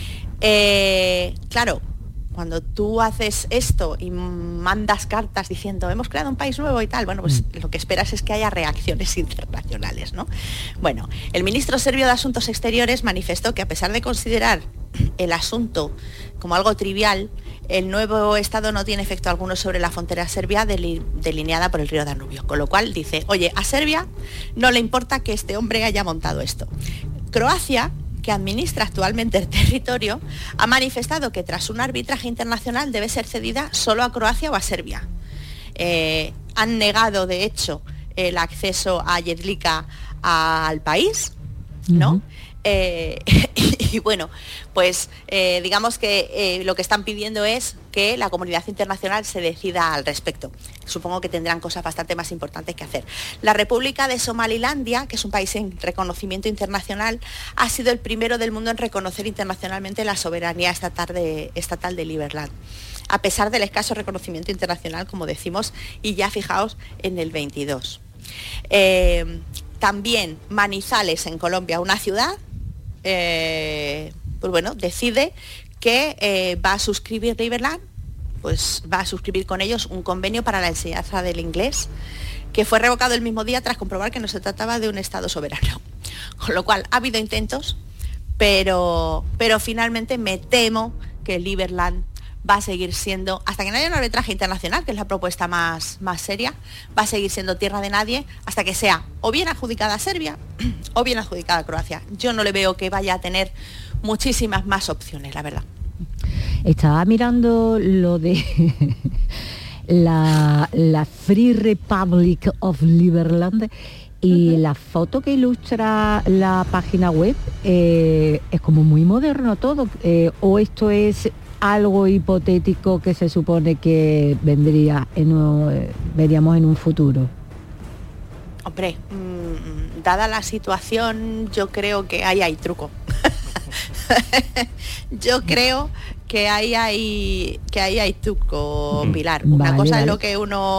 Eh, claro, cuando tú haces esto y mandas cartas diciendo hemos creado un país nuevo y tal, bueno, pues lo que esperas es que haya reacciones internacionales, ¿no? Bueno, el ministro serbio de Asuntos Exteriores manifestó que a pesar de considerar el asunto como algo trivial, el nuevo Estado no tiene efecto alguno sobre la frontera serbia delineada por el río Danubio, con lo cual dice, oye, a Serbia no le importa que este hombre haya montado esto. Croacia, que administra actualmente el territorio, ha manifestado que tras un arbitraje internacional debe ser cedida solo a Croacia o a Serbia. Eh, han negado, de hecho, el acceso a Jedlička al país, ¿no? Uh-huh. Eh, y, y bueno, pues eh, digamos que eh, lo que están pidiendo es que la comunidad internacional se decida al respecto. Supongo que tendrán cosas bastante más importantes que hacer. La República de Somalilandia, que es un país en reconocimiento internacional, ha sido el primero del mundo en reconocer internacionalmente la soberanía estatal de, estatal de Liberland, a pesar del escaso reconocimiento internacional, como decimos, y ya fijaos en el veintidós. Eh, también Manizales, en Colombia, una ciudad, Eh, pues bueno, decide que eh, va a suscribir Liberland, pues va a suscribir con ellos un convenio para la enseñanza del inglés, que fue revocado el mismo día tras comprobar que no se trataba de un Estado soberano. Con lo cual ha habido intentos, pero, pero finalmente me temo que Liberland va a seguir siendo, hasta que no haya un arbitraje internacional, que es la propuesta más, más seria, va a seguir siendo tierra de nadie hasta que sea o bien adjudicada a Serbia o bien adjudicada a Croacia. Yo no le veo que vaya a tener muchísimas más opciones, la verdad. Estaba mirando lo de la, la Free Republic of Liberland y uh-huh. la foto que ilustra la página web eh, es como muy moderno todo, eh, o esto es algo hipotético que se supone que vendría en un, eh, veríamos en un futuro. Hombre, mmm, dada la situación, yo creo que ahí hay truco. Yo creo que ahí hay que ahí hay truco, Pilar. Una vale, cosa vale. es lo que uno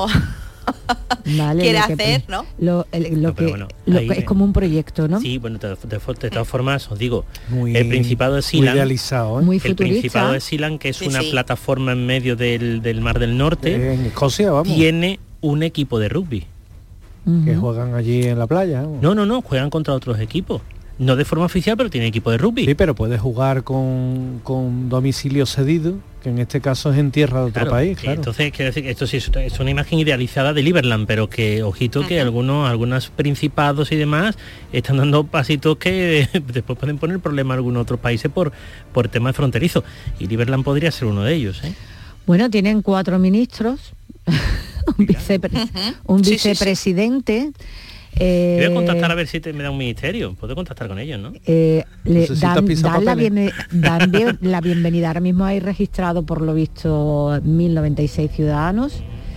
vale, quiere hacer, que, ¿no? Lo, el, lo no, que, bueno, lo que es como un proyecto, ¿no? Sí, bueno, de, de, de todas formas, os digo, muy, el Principado de Sealand, muy idealizado, ¿eh? Muy el futurista. Principado de Sealand, que es sí, una sí. plataforma en medio del, del Mar del Norte, eh, en Escocia, vamos. Tiene un equipo de rugby. Uh-huh. Que juegan allí en la playa. ¿No? no, no, no, juegan contra otros equipos. No de forma oficial, pero tiene equipo de rugby. Sí, pero puede jugar con, con domicilio cedido, que en este caso es en tierra de otro claro, país, claro. Entonces, quiero decir que esto sí es, es una imagen idealizada de Liberland, pero que, ojito, uh-huh. que algunos, algunos principados y demás están dando pasitos que después pueden poner problema a algunos otros países por, por temas fronterizos. Y Liberland podría ser uno de ellos, ¿eh? Bueno, tienen cuatro ministros, un, vicepre- uh-huh. un sí, vicepresidente... Sí, sí. Eh, voy a contactar a ver si te, me da un ministerio. Puedo contactar con ellos, ¿no? Eh, le dan, dan, la, bien, dan bien, la bienvenida. Ahora mismo hay registrado, por lo visto, mil noventa y seis ciudadanos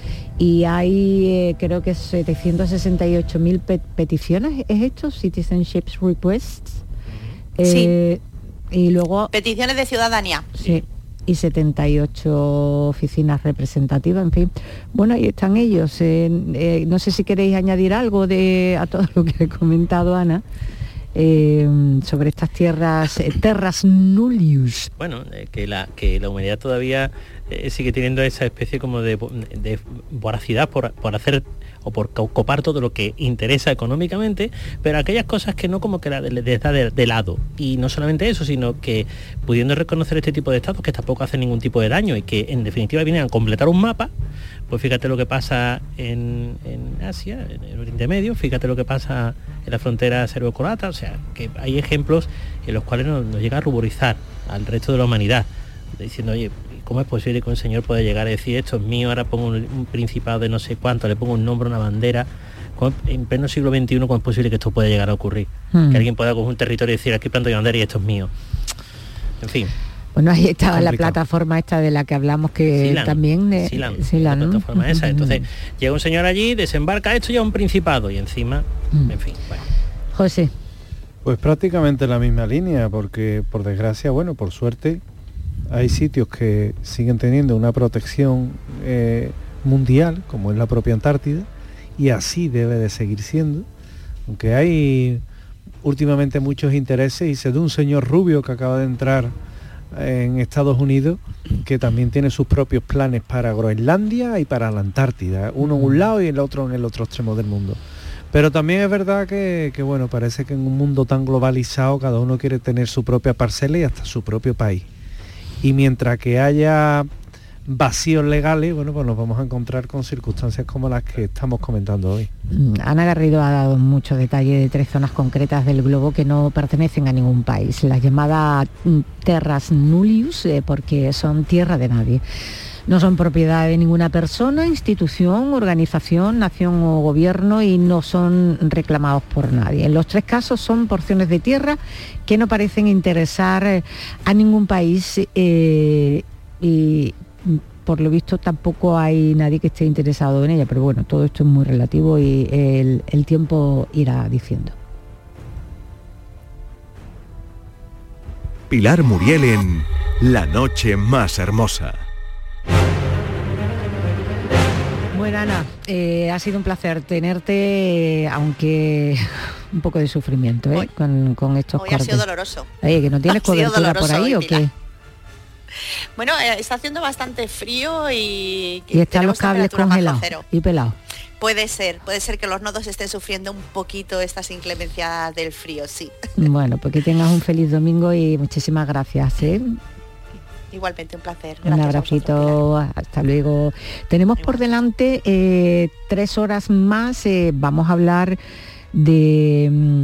y hay, eh, creo que setecientos sesenta y ocho mil pe- peticiones. ¿Es esto? Citizenship Requests. Eh, sí. Y luego... Peticiones de ciudadanía. Sí. Y setenta y ocho oficinas representativas, en fin. Bueno, ahí están ellos. Eh, eh, no sé si queréis añadir algo de a todo lo que he comentado, Ana, eh, sobre estas tierras, eh, terras nullius. Bueno, eh, que, la, que la humanidad todavía eh, sigue teniendo esa especie como de, de voracidad por, por hacer o por copar todo lo que interesa económicamente, pero aquellas cosas que no como que la, les da de, de lado. Y no solamente eso, sino que pudiendo reconocer este tipo de estados que tampoco hacen ningún tipo de daño y que en definitiva vienen a completar un mapa, pues fíjate lo que pasa en, en Asia, en el Oriente Medio, fíjate lo que pasa en la frontera serbio-croata, o sea, que hay ejemplos en los cuales nos, nos llega a ruborizar al resto de la humanidad, diciendo, oye, ¿cómo es posible que un señor pueda llegar a decir esto es mío, ahora pongo un, un principado de no sé cuánto, le pongo un nombre, una bandera? En pleno siglo veintiuno, ¿cómo es posible que esto pueda llegar a ocurrir? Hmm. Que alguien pueda coger un territorio y decir, aquí planto mi bandera y esto es mío. En fin. Bueno, ahí estaba la plataforma esta de la que hablamos, que Sealand, también... De, Sealand, Sealand, la ¿no? plataforma esa. Entonces, llega un señor allí, desembarca, esto ya es un principado, y encima, hmm. en fin, bueno. José. Pues prácticamente la misma línea, porque por desgracia, bueno, por suerte... Hay sitios que siguen teniendo una protección eh, mundial, como es la propia Antártida, y así debe de seguir siendo, aunque hay últimamente muchos intereses, y sé de un señor rubio que acaba de entrar en Estados Unidos, que también tiene sus propios planes para Groenlandia y para la Antártida, uno en un lado y el otro en el otro extremo del mundo. Pero también es verdad que, que bueno, parece que en un mundo tan globalizado cada uno quiere tener su propia parcela y hasta su propio país. Y mientras que haya vacíos legales, bueno, pues nos vamos a encontrar con circunstancias como las que estamos comentando hoy. Ana Garrido ha dado muchos detalles de tres zonas concretas del globo que no pertenecen a ningún país, las llamadas terras nullius, eh, porque son tierra de nadie. No son propiedad de ninguna persona, institución, organización, nación o gobierno y no son reclamados por nadie. En los tres casos son porciones de tierra que no parecen interesar a ningún país eh, y por lo visto tampoco hay nadie que esté interesado en ella, pero bueno, todo esto es muy relativo y el, el tiempo irá diciendo. Pilar Muriel en La Noche Más Hermosa. Bueno, Ana, eh, ha sido un placer tenerte, aunque un poco de sufrimiento, ¿eh? Hoy, con, con estos hoy cortes. Ha sido doloroso. Oye, ¿que no tienes cobertura por ahí o qué? Bueno, eh, está haciendo bastante frío y... Y están los cables congelados y pelados. Puede ser, puede ser que los nodos estén sufriendo un poquito estas inclemencias del frío, sí. Bueno, pues que tengas un feliz domingo y muchísimas gracias, ¿eh? Igualmente, un placer. Un Gracias abracito, hasta luego. Tenemos por delante eh, tres horas más, eh, vamos a hablar de mm,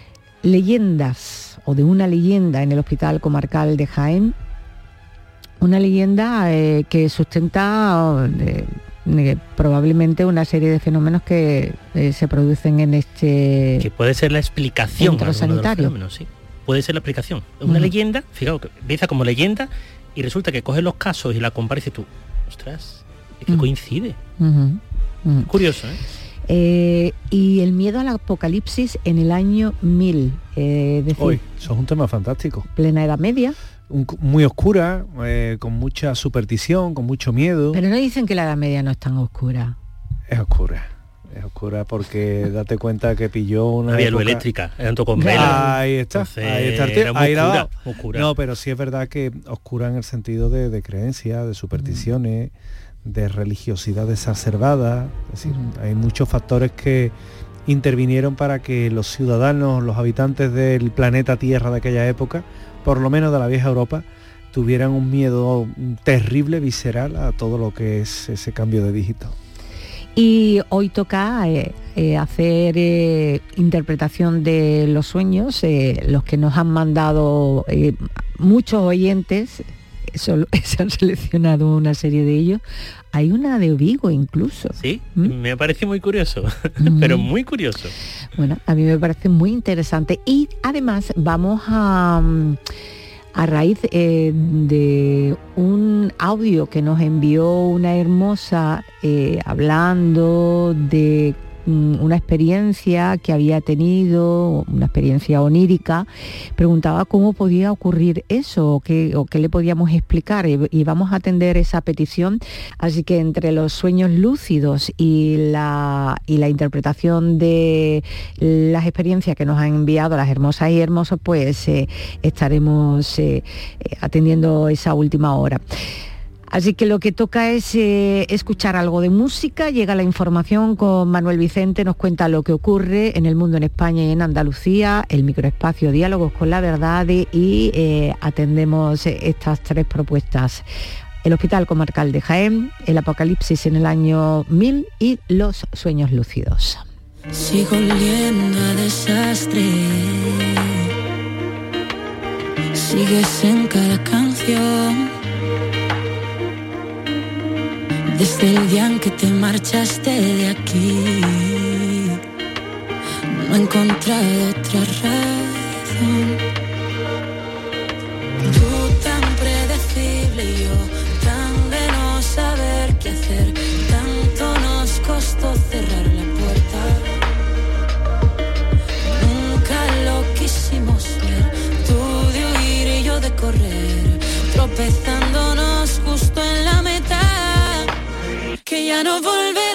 leyendas, o de una leyenda en el Hospital Comarcal de Jaén, una leyenda eh, que sustenta eh, eh, probablemente una serie de fenómenos que eh, se producen en este que puede ser la explicación centro sanitario. Fenómenos, sí. Puede ser la explicación. Es una uh-huh. leyenda, fijaos, que empieza como leyenda y resulta que coges los casos y la comparas y dices tú, ostras, es que uh-huh. coincide. Uh-huh. Uh-huh. Curioso, ¿eh? Eh, y el miedo al apocalipsis en el año mil, eh, es decir, Hoy, eso es un tema fantástico. Plena Edad Media. Un, muy oscura, eh, con mucha superstición, con mucho miedo. Pero no dicen que la Edad Media no es tan oscura. Es oscura. Es oscura porque date cuenta que pilló una había época... luz eléctrica, eran todo con vela. Ahí está, Entonces, ahí está el era ahí oscura, oscura. No, pero sí es verdad que oscura en el sentido de, de creencias, de supersticiones, mm. de religiosidad exacerbada. Es decir, mm. hay muchos factores que intervinieron para que los ciudadanos, los habitantes del planeta Tierra de aquella época, por lo menos de la vieja Europa, tuvieran un miedo terrible, visceral a todo lo que es ese cambio de dígito. Y hoy toca eh, eh, hacer eh, interpretación de los sueños, eh, los que nos han mandado eh, muchos oyentes, solo, se han seleccionado una serie de ellos. Hay una de Vigo incluso. Sí, ¿Mm? me parece muy curioso, mm. pero muy curioso. Bueno, a mí me parece muy interesante. Y además vamos a... a raíz eh, de un audio que nos envió una hermosa eh, hablando de mm, una experiencia que había tenido, una experiencia onírica, preguntaba cómo podía ocurrir eso o qué, o qué le podíamos explicar, y, y vamos a atender esa petición. Así que entre los sueños lúcidos y la, y la interpretación de las experiencias que nos han enviado las hermosas y hermosos, pues eh, estaremos eh, atendiendo esa última hora. Así que lo que toca es eh, escuchar algo de música. Llega la información con Manuel Vicente, nos cuenta lo que ocurre en el mundo, en España y en Andalucía, el microespacio Diálogos con la Verdad, y eh, atendemos estas tres propuestas. El Hospital Comarcal de Jaén, el apocalipsis en el año mil y los sueños lúcidos. Sigo oliendo a desastre, sigues en cada canción. Desde el día en que te marchaste de aquí, no he encontrado otra razón. Tú tan predecible y yo tan de no saber qué hacer. Tanto nos costó cerrar la puerta. Nunca lo quisimos ver. Tú de huir y yo de correr, tropezándonos justo en la meta. Que ya no volveré.